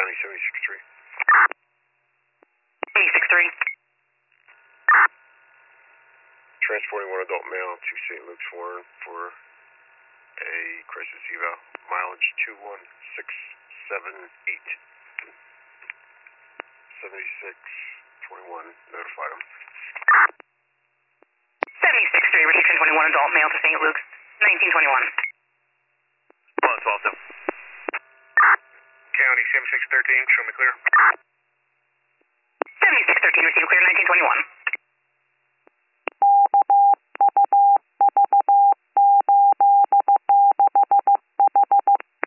County 76-3. 76-3. Transporting one adult male to St. Luke's Warren for a crisis eval. Mileage 21678. 7621, notified him. 76-3, restriction 21, adult male to St. Luke's, 1921. Well, it's also. County 7613, show me clear. 76-13, receive clear, 1921.